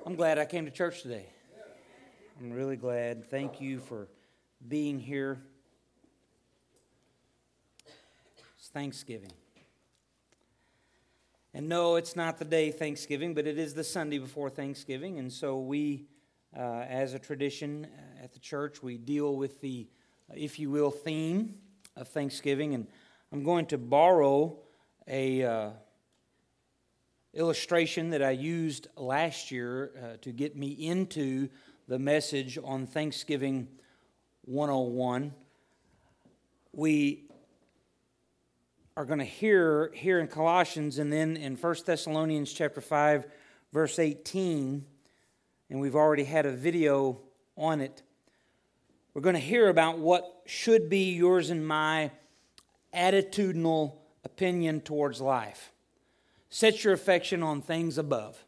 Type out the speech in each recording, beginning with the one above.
I'm glad I came to church today. I'm really glad. Thank you for being here. It's Thanksgiving. And no, it's not the day Thanksgiving, but it is the Sunday before Thanksgiving. And so we, as a tradition at the church, we deal with the, if you will, theme of Thanksgiving. And I'm going to borrow a illustration that I used last year to get me into the message on Thanksgiving 101. We are going to hear here in Colossians and then in 1 Thessalonians chapter 5, verse 18, and we've already had a video on it. We're going to hear about what should be yours and my attitudinal opinion towards life. Set your affection on things above.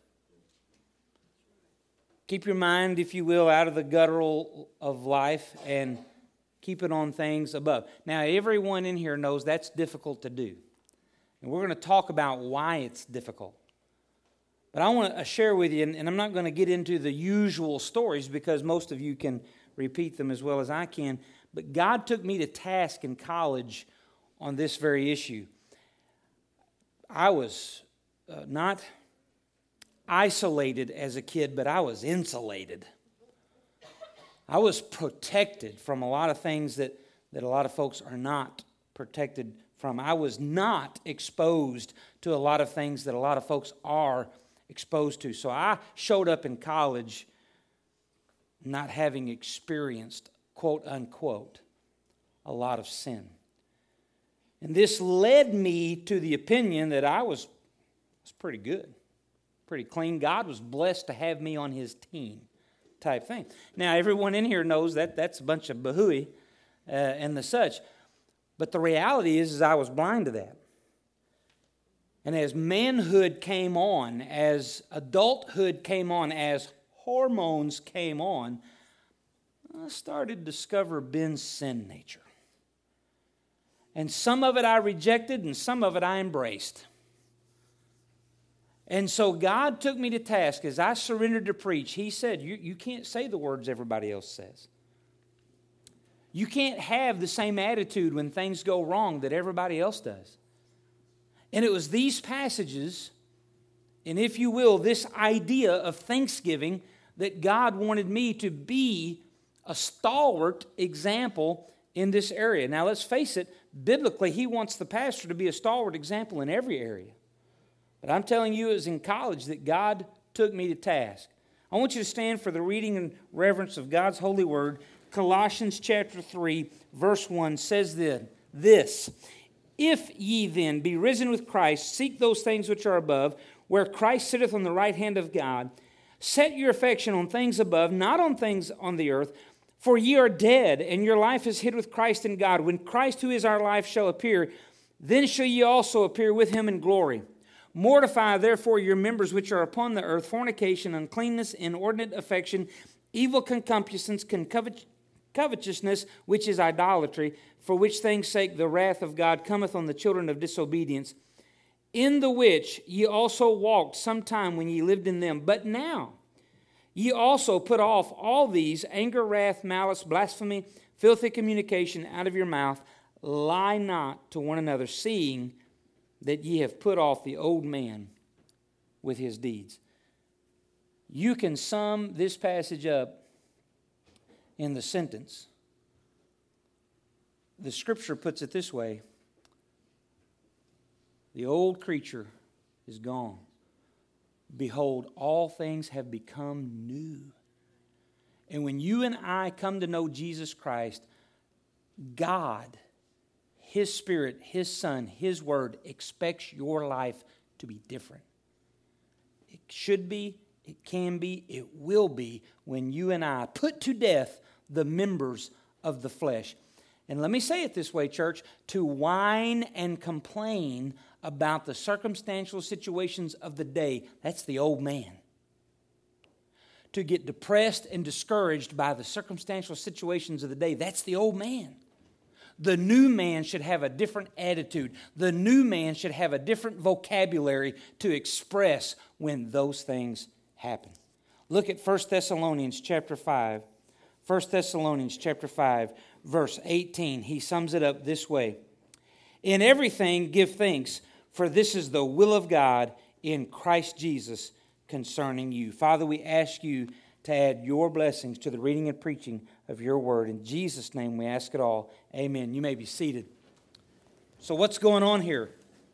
Keep your mind, if you will, out of the guttural of life and keep it on things above. Now, everyone in here knows that's difficult to do. And we're going to talk about why it's difficult. But I want to share with you, and I'm not going to get into the usual stories because most of you can repeat them as well as I can. But God took me to task in college on this very issue. I was not isolated as a kid, but I was insulated. I was protected from a lot of things that a lot of folks are not protected from. I was not exposed to a lot of things that a lot of folks are exposed to. So I showed up in college not having experienced, quote unquote, a lot of sin. And this led me to the opinion that I was pretty good, pretty clean. God was blessed to have me on His team type thing. Now, everyone in here knows that that's a bunch of bahooey and the such. But the reality is I was blind to that. And as manhood came on, as adulthood came on, as hormones came on, I started to discover Ben's sin nature. And some of it I rejected and some of it I embraced. And so God took me to task as I surrendered to preach. He said, you can't say the words everybody else says. You can't have the same attitude when things go wrong that everybody else does. And it was these passages, and if you will, this idea of Thanksgiving that God wanted me to be a stalwart example in this area. Now let's face it, biblically He wants the pastor to be a stalwart example in every area. But I'm telling you, it was in college that God took me to task. I want you to stand for the reading and reverence of God's holy word. Colossians chapter 3, verse 1 says this, If ye then be risen with Christ, seek those things which are above, where Christ sitteth on the right hand of God. Set your affection on things above, not on things on the earth. For ye are dead, and your life is hid with Christ in God. When Christ, who is our life, shall appear, then shall ye also appear with Him in glory. Mortify therefore your members which are upon the earth, fornication, uncleanness, inordinate affection, evil concupiscence, covetousness, which is idolatry, for which things' sake the wrath of God cometh on the children of disobedience, in the which ye also walked sometime when ye lived in them. But now ye also put off all these, anger, wrath, malice, blasphemy, filthy communication out of your mouth. Lie not to one another, seeing that ye have put off the old man with his deeds. You can sum this passage up in the sentence. The Scripture puts it this way: the old creature is gone. Behold, all things have become new. And when you and I come to know Jesus Christ, God, His Spirit, His Son, His Word expects your life to be different. It should be, it can be, it will be when you and I put to death the members of the flesh. And let me say it this way, church, to whine and complain about the circumstantial situations of the day, that's the old man. To get depressed and discouraged by the circumstantial situations of the day, that's the old man. The new man should have a different attitude. The new man should have a different vocabulary to express when those things happen. Look at 1 Thessalonians chapter 5. 1 Thessalonians chapter 5, verse 18. He sums it up this way. In everything give thanks, for this is the will of God in Christ Jesus concerning you. Father, we ask you to add your blessings to the reading and preaching of your word. In Jesus' name we ask it all. Amen. You may be seated. So what's going on here?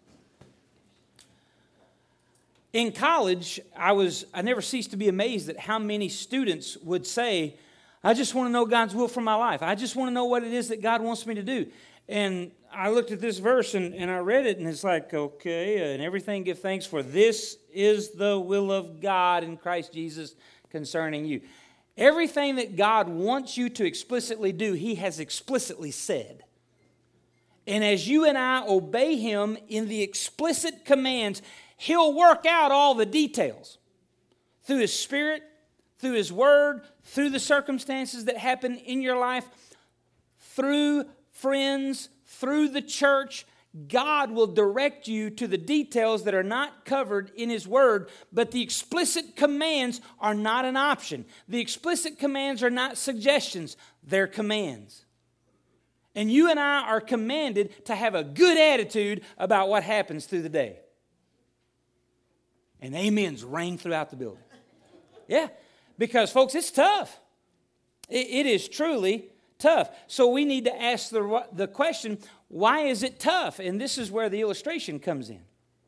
In college, I never ceased to be amazed at how many students would say, I just want to know God's will for my life. I just want to know what it is that God wants me to do. And I looked at this verse and I read it, and it's like, okay, and everything give thanks, for this is the will of God in Christ Jesus concerning you. Everything that God wants you to explicitly do, He has explicitly said. And as you and I obey Him in the explicit commands, He'll work out all the details through His Spirit, through His Word, through the circumstances that happen in your life, through friends, through the church. God will direct you to the details that are not covered in His Word, but the explicit commands are not an option. The explicit commands are not suggestions, they're commands. And you and I are commanded to have a good attitude about what happens through the day. And amens rang throughout the building. Yeah, because folks, it's tough. It is truly tough. So we need to ask the question, why is it tough? And this is where the illustration comes in.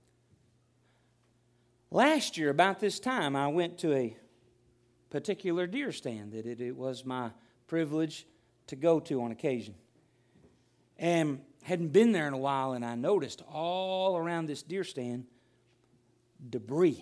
Last year, about this time, I went to a particular deer stand that it was my privilege to go to on occasion. And hadn't been there in a while, and I noticed all around this deer stand debris,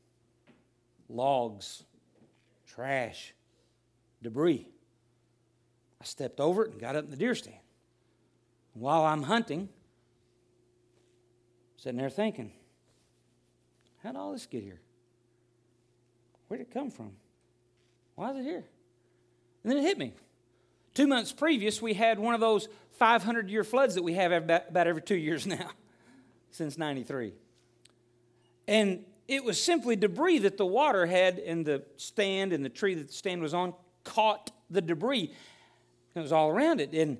logs, trash, debris. I stepped over it and got up in the deer stand. While I'm hunting, sitting there thinking, how'd all this get here? Where'd it come from? Why is it here? And then it hit me. 2 months previous, we had one of those 500-year floods that we have about every 2 years now, since 93. And it was simply debris that the water had in the stand, and the tree that the stand was on caught the debris. It was all around it. And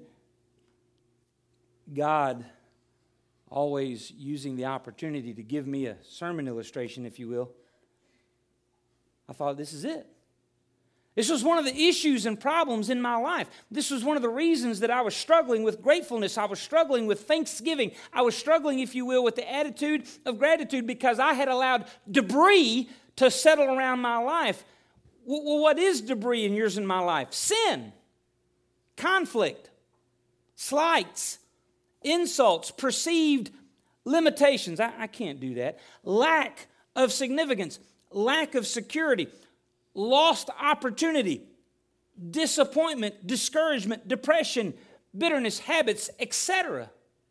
God, always using the opportunity to give me a sermon illustration, if you will, I thought, this is it. This was one of the issues and problems in my life. This was one of the reasons that I was struggling with gratefulness. I was struggling with thanksgiving. I was struggling, if you will, with the attitude of gratitude because I had allowed debris to settle around my life. Well, what is debris in yours and my life? Sin, conflict, slights, insults, perceived limitations. I can't do that. Lack of significance, lack of security, lost opportunity, disappointment, discouragement, depression, bitterness, habits, etc.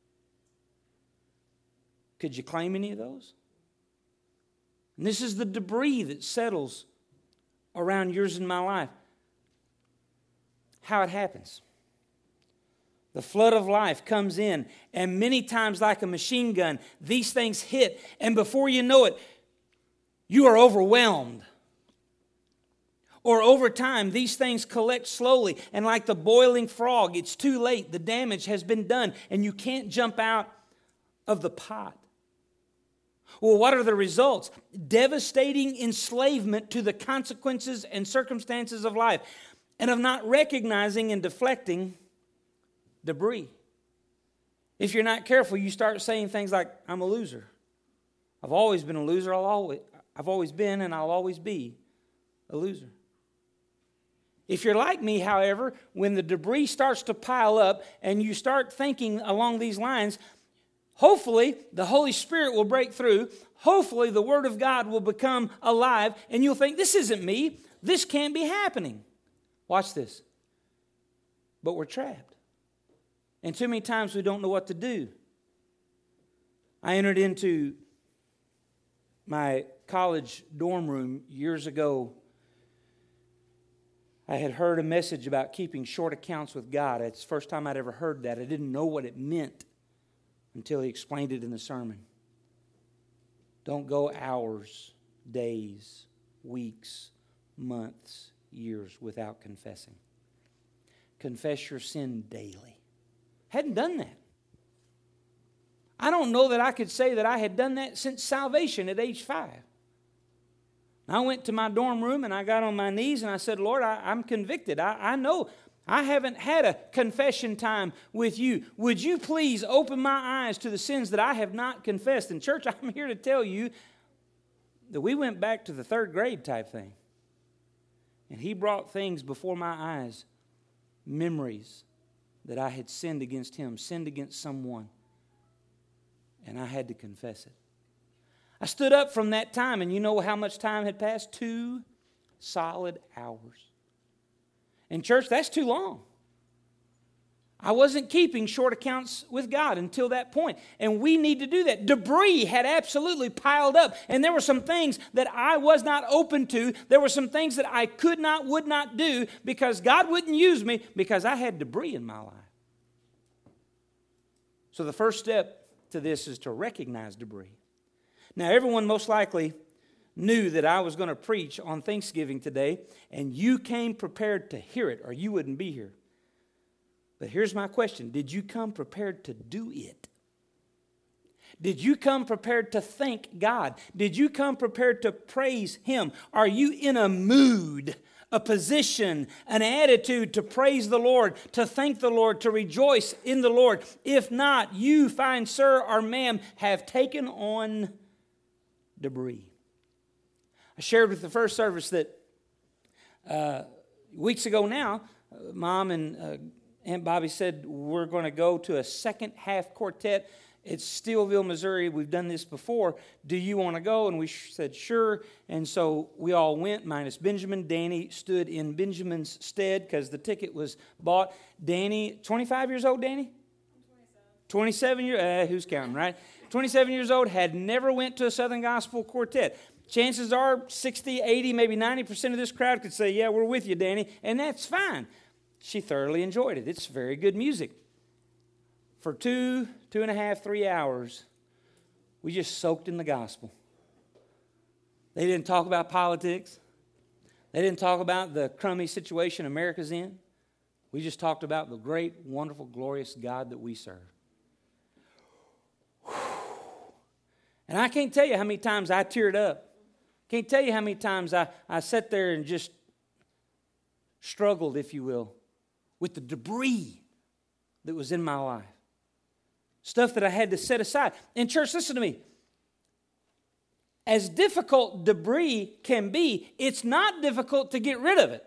Could you claim any of those? And this is the debris that settles around yours and my life. How it happens. The flood of life comes in, and many times like a machine gun, these things hit, and before you know it, you are overwhelmed. Or over time, these things collect slowly, and like the boiling frog, it's too late. The damage has been done, and you can't jump out of the pot. Well, what are the results? Devastating enslavement to the consequences and circumstances of life, and of not recognizing and deflecting debris. If you're not careful, you start saying things like, I'm a loser. I've always been a loser. I've always been and I'll always be a loser. If you're like me, however, when the debris starts to pile up and you start thinking along these lines, hopefully the Holy Spirit will break through. Hopefully the Word of God will become alive and you'll think, this isn't me. This can't be happening. Watch this. But we're trapped. And too many times we don't know what to do. I entered into my college dorm room years ago. I had heard a message about keeping short accounts with God. It's the first time I'd ever heard that. I didn't know what it meant until he explained it in the sermon. Don't go hours, days, weeks, months, years without confessing. Confess your sin daily. Hadn't done that. I don't know that I could say that I had done that since salvation at age 5. I went to my dorm room and I got on my knees and I said, Lord, I'm convicted. I know I haven't had a confession time with you. Would you please open my eyes to the sins that I have not confessed? And church, I'm here to tell you that we went back to the 3rd grade type thing. And he brought things before my eyes, memories that I had sinned against him, sinned against someone. And I had to confess it. I stood up from that time, and you know how much time had passed? 2 solid hours. And church, that's too long. I wasn't keeping short accounts with God until that point. And we need to do that. Debris had absolutely piled up. And there were some things that I was not open to. There were some things that I would not do because God wouldn't use me because I had debris in my life. So the first step to this is to recognize debris. Now, everyone most likely knew that I was going to preach on Thanksgiving today, and you came prepared to hear it, or you wouldn't be here. But here's my question. Did you come prepared to do it? Did you come prepared to thank God? Did you come prepared to praise Him? Are you in a mood, a position, an attitude to praise the Lord, to thank the Lord, to rejoice in the Lord? If not, you, fine sir or ma'am, have taken on debris. I shared with the first service that weeks ago now, Mom and Aunt Bobby said we're going to go to a second half quartet. It's Steelville, Missouri. We've done this before. Do you want to go? And we said, sure. And so we all went, minus Benjamin. Danny stood in Benjamin's stead because the ticket was bought. Danny, 25 years old, Danny? 27 years, who's counting, right? 27 years old, had never went to a Southern Gospel quartet. Chances are 60, 80, maybe 90% of this crowd could say, yeah, we're with you, Danny. And that's fine. She thoroughly enjoyed it. It's very good music. For 2.5, 3 hours, we just soaked in the gospel. They didn't talk about politics. They didn't talk about the crummy situation America's in. We just talked about the great, wonderful, glorious God that we serve. And I can't tell you how many times I teared up. Can't tell you how many times I sat there and just struggled, if you will, with the debris that was in my life. Stuff that I had to set aside. And church, listen to me. As difficult debris can be, it's not difficult to get rid of it.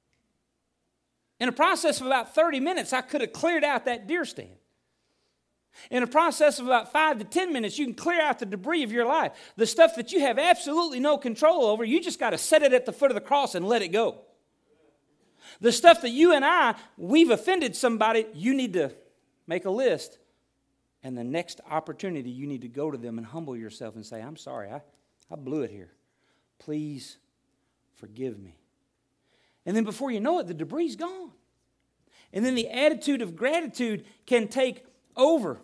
In a process of about 30 minutes, I could have cleared out that deer stand. In a process of about 5 to 10 minutes, you can clear out the debris of your life. The stuff that you have absolutely no control over, you just got to set it at the foot of the cross and let it go. The stuff that you and we've offended somebody, you need to make a list. And the next opportunity, you need to go to them and humble yourself and say, I'm sorry, I blew it here. Please forgive me. And then before you know it, the debris's gone. And then the attitude of gratitude can take over.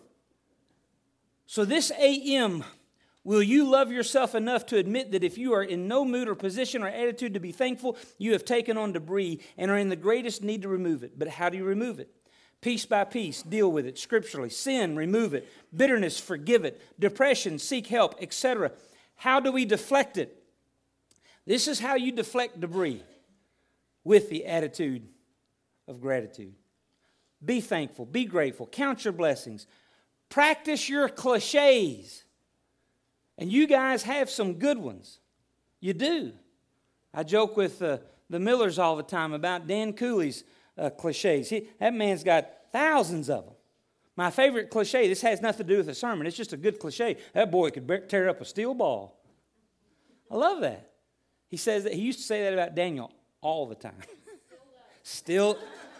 So this AM, will you love yourself enough to admit that if you are in no mood or position or attitude to be thankful, you have taken on debris and are in the greatest need to remove it? But how do you remove it? Piece by piece, deal with it scripturally. Sin, remove it. Bitterness, forgive it. Depression, seek help, etc. How do we deflect it? This is how you deflect debris, with the attitude of gratitude. Be thankful. Be grateful. Count your blessings. Practice your cliches. And you guys have some good ones. You do. I joke with the Millers all the time about Dan Cooley's cliches. That man's got thousands of them. My favorite cliche, this has nothing to do with a sermon. It's just a good cliche. That boy could tear up a steel ball. I love that. He used to say that about Daniel all the time. Still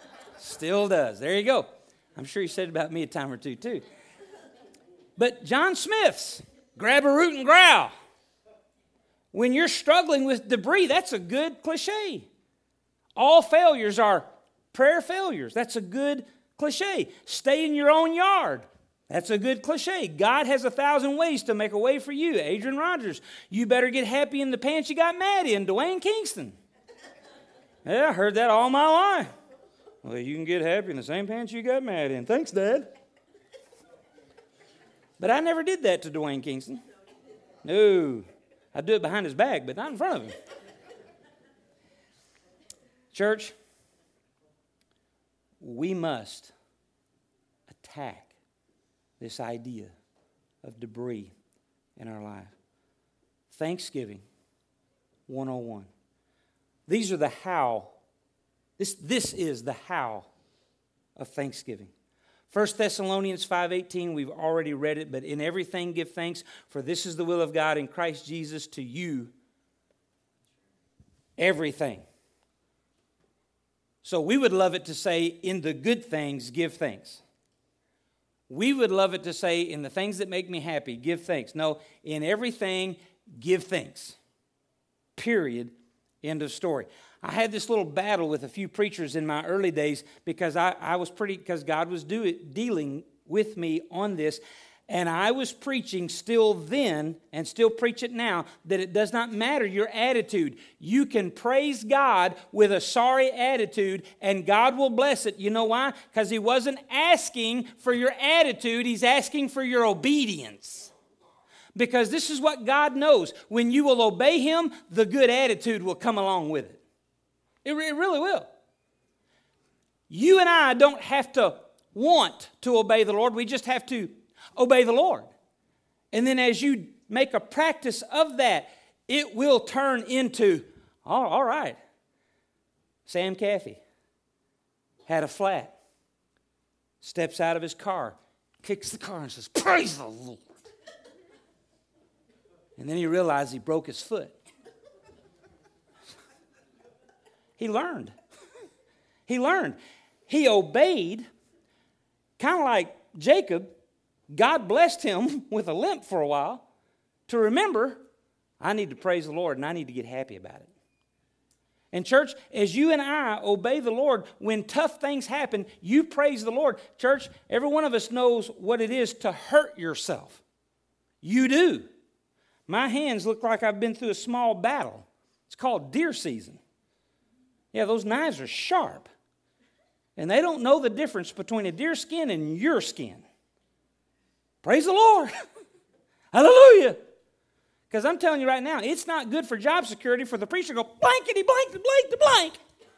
does. There you go. I'm sure he said it about me a time or two, too. But John Smith's, grab a root and growl. When you're struggling with debris, that's a good cliche. All failures are prayer failures. That's a good cliche. Stay in your own yard. That's a good cliche. God has 1,000 ways to make a way for you. Adrian Rogers. You better get happy in the pants you got mad in. Dwayne Kingston. Yeah, I heard that all my life. Well, you can get happy in the same pants you got mad in. Thanks, Dad. But I never did that to Dwayne Kingston. No. I'd do it behind his back, but not in front of him. Church, we must attack this idea of debris in our life. Thanksgiving 101. These are the how. This is the how of thanksgiving. 1 Thessalonians 5:18, we've already read it, but in everything give thanks, for this is the will of God in Christ Jesus to you. Everything. So we would love it to say, in the good things, give thanks. We would love it to say, in the things that make me happy, give thanks. No, in everything, give thanks. Period. End of story. I had this little battle with a few preachers in my early days because because God was dealing with me on this. And I was preaching still then, and still preach it now, that it does not matter your attitude. You can praise God with a sorry attitude, and God will bless it. You know why? Because He wasn't asking for your attitude. He's asking for your obedience. Because this is what God knows. When you will obey Him, the good attitude will come along with it. It really will. You and I don't have to want to obey the Lord. We just have to obey the Lord. And then as you make a practice of that, it will turn into, all right. Sam Caffey had a flat, steps out of his car, kicks the car and says, praise the Lord. And then he realized he broke his foot. He learned. He learned. He obeyed, kind of like Jacob. God blessed him with a limp for a while to remember, I need to praise the Lord and I need to get happy about it. And church, as you and I obey the Lord, when tough things happen, you praise the Lord. Church, every one of us knows what it is to hurt yourself. You do. My hands look like I've been through a small battle. It's called deer season. Yeah, those knives are sharp. And they don't know the difference between a deer skin and your skin. Praise the Lord. Hallelujah. Because I'm telling you right now, it's not good for job security for the preacher to go blankety blank to blank to blank.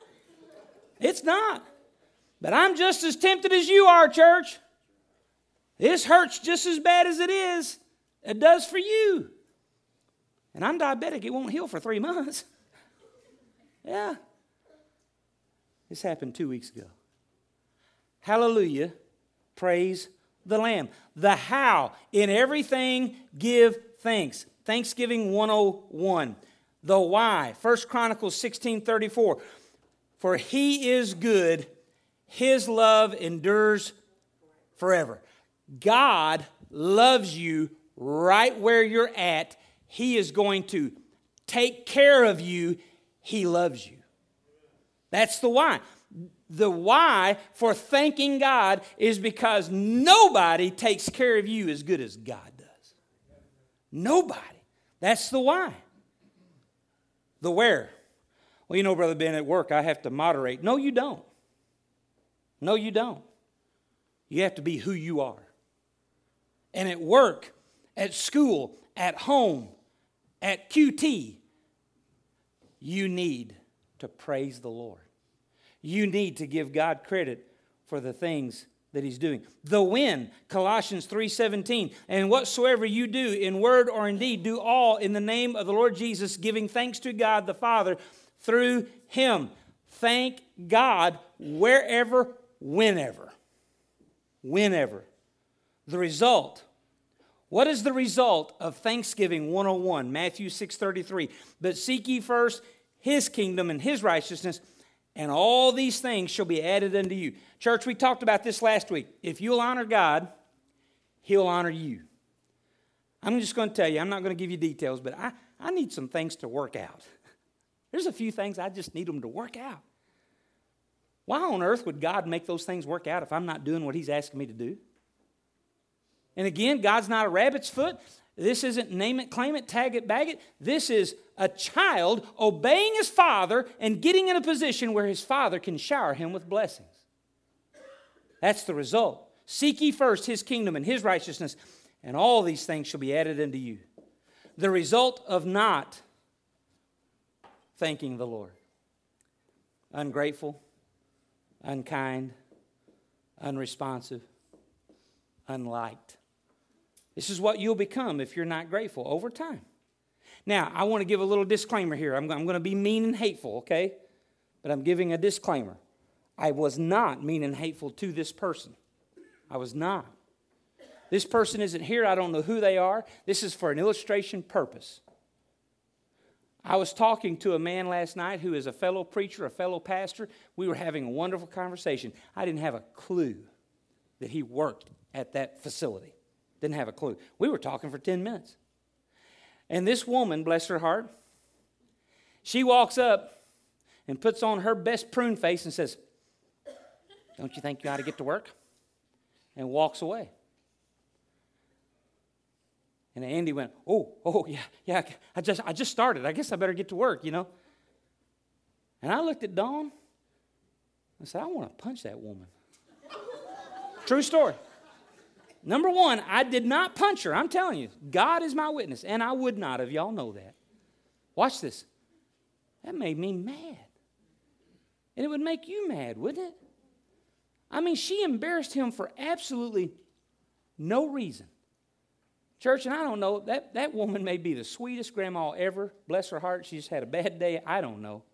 It's not. But I'm just as tempted as you are, church. This hurts just as bad as it does for you. And I'm diabetic. It won't heal for 3 months. Yeah. This happened 2 weeks ago. Hallelujah. Praise the Lamb. The how. In everything, give thanks. Thanksgiving 101. The why. 1 Chronicles 16:34. For He is good. His love endures forever. God loves you right where you're at. He is going to take care of you. He loves you. That's the why. The why for thanking God is because nobody takes care of you as good as God does. Nobody. That's the why. The where. Well, you know, Brother Ben, at work I have to moderate. No, you don't. No, you don't. You have to be who you are. And at work, at school, at home, at QT, you need to praise the Lord. You need to give God credit for the things that He's doing. The when, Colossians 3:17, and whatsoever you do in word or in deed, do all in the name of the Lord Jesus, giving thanks to God the Father through Him. Thank God wherever, whenever. Whenever. The result. What is the result of Thanksgiving 101? Matthew 6:33. But seek ye first His kingdom and His righteousness, and all these things shall be added unto you. Church, we talked about this last week. If you'll honor God, He'll honor you. I'm just going to tell you, I'm not going to give you details, but I need some things to work out. There's a few things I just need them to work out. Why on earth would God make those things work out if I'm not doing what He's asking me to do? And again, God's not a rabbit's foot. This isn't name it, claim it, tag it, bag it. This is a child obeying his father and getting in a position where his father can shower him with blessings. That's the result. Seek ye first his kingdom and his righteousness, and all these things shall be added unto you. The result of not thanking the Lord. Ungrateful, unkind, unresponsive, unliked. This is what you'll become if you're not grateful over time. Now, I want to give a little disclaimer here. I'm going to be mean and hateful, okay? But I'm giving a disclaimer. I was not mean and hateful to this person. I was not. This person isn't here. I don't know who they are. This is for an illustration purpose. I was talking to a man last night who is a fellow preacher, a fellow pastor. We were having a wonderful conversation. I didn't have a clue that he worked at that facility. Didn't have a clue. We were talking for 10 minutes. And this woman, bless her heart, she walks up and puts on her best prune face and says, "Don't you think you ought to get to work?" And walks away. And Andy went, oh, yeah, I just started. I guess I better get to work, And I looked at Dawn and said, I want to punch that woman. True story. Number one, I did not punch her. I'm telling you, God is my witness, and I would not have. Y'all know that. Watch this. That made me mad. And it would make you mad, wouldn't it? I mean, she embarrassed him for absolutely no reason. Church, and I don't know, that woman may be the sweetest grandma ever. Bless her heart, she just had a bad day. I don't know.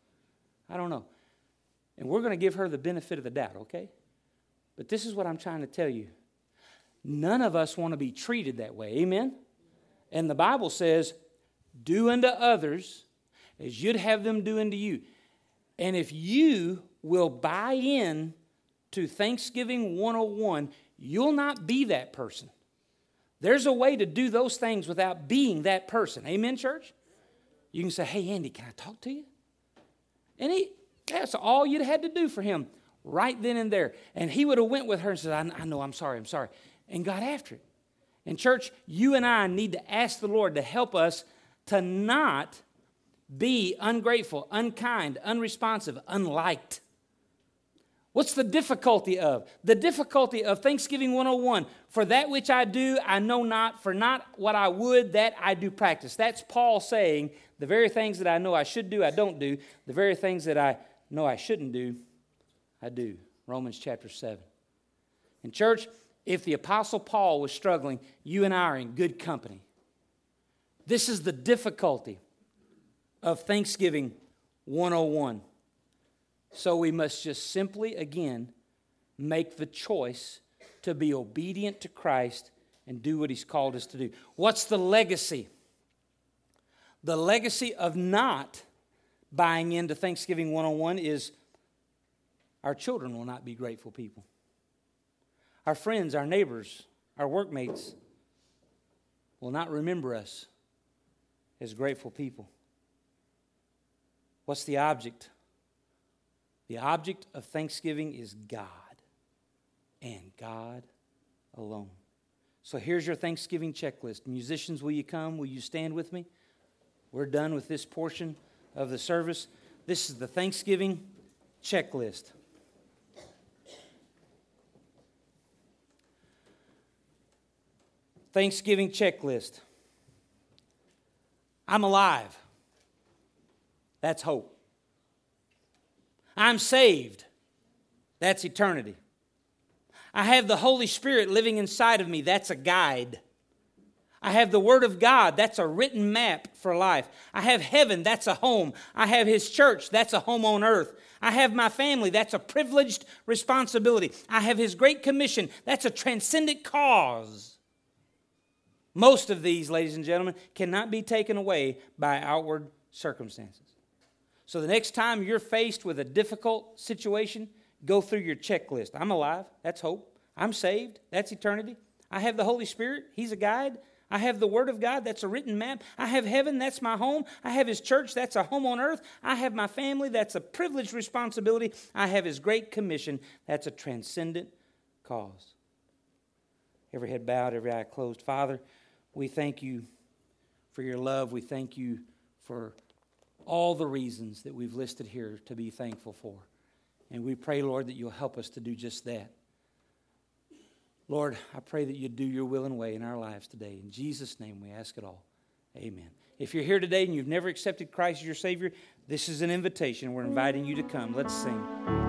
And we're going to give her the benefit of the doubt, okay? But this is what I'm trying to tell you. None of us want to be treated that way. Amen? And the Bible says, do unto others as you'd have them do unto you. And if you will buy in to Thanksgiving 101, you'll not be that person. There's a way to do those things without being that person. Amen, church? You can say, "Hey, Andy, can I talk to you?" And that's all you'd had to do for him right then and there. And he would have went with her and said, I know, I'm sorry, and got after it. And church, you and I need to ask the Lord to help us to not be ungrateful, unkind, unresponsive, unliked. What's the difficulty of? The difficulty of Thanksgiving 101. For that which I do, I know not. For not what I would, that I do practice. That's Paul saying, the very things that I know I should do, I don't do. The very things that I know I shouldn't do, I do. Romans chapter 7. And church, if the Apostle Paul was struggling, you and I are in good company. This is the difficulty of Thanksgiving 101. So we must just simply, again, make the choice to be obedient to Christ and do what He's called us to do. What's the legacy? The legacy of not buying into Thanksgiving 101 is our children will not be grateful people. Our friends, our neighbors, our workmates will not remember us as grateful people. What's the object? The object of Thanksgiving is God and God alone. So here's your Thanksgiving checklist. Musicians, will you come? Will you stand with me? We're done with this portion of the service. This is the Thanksgiving checklist. Thanksgiving checklist. I'm alive. That's hope. I'm saved. That's eternity. I have the Holy Spirit living inside of me. That's a guide. I have the Word of God. That's a written map for life. I have heaven. That's a home. I have His church. That's a home on earth. I have my family. That's a privileged responsibility. I have His Great Commission. That's a transcendent cause. Most of these, ladies and gentlemen, cannot be taken away by outward circumstances. So the next time you're faced with a difficult situation, go through your checklist. I'm alive. That's hope. I'm saved. That's eternity. I have the Holy Spirit. He's a guide. I have the Word of God. That's a written map. I have heaven. That's my home. I have His church. That's a home on earth. I have my family. That's a privileged responsibility. I have His Great Commission. That's a transcendent cause. Every head bowed, every eye closed. Father, we thank You for Your love. We thank You for all the reasons that we've listed here to be thankful for. And we pray, Lord, that you'll help us to do just that. Lord, I pray that you do your will and way in our lives today. In Jesus' name we ask it all. Amen. If you're here today and you've never accepted Christ as your Savior, this is an invitation. We're inviting you to come. Let's sing.